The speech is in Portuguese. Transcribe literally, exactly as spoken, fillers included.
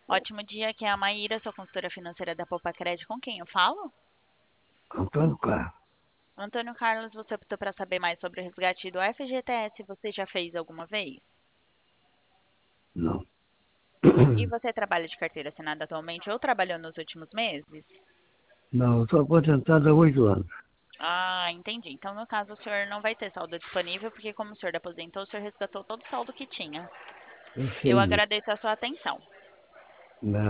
Ótimo dia, aqui é a Maíra, sou consultora financeira da Poupa Cred. Com quem eu falo? Antônio Carlos. Antônio Carlos, você optou para saber mais sobre o resgate do F G T S. Você já fez alguma vez? Não. E você trabalha de carteira assinada atualmente ou trabalhou nos últimos meses? Não, eu estou aposentado há oito anos. Ah, entendi. Então, no caso, o senhor não vai ter saldo disponível, porque como o senhor aposentou, o senhor resgatou todo o saldo que tinha. Eu Eu sei disso. agradeço a sua atenção. Não.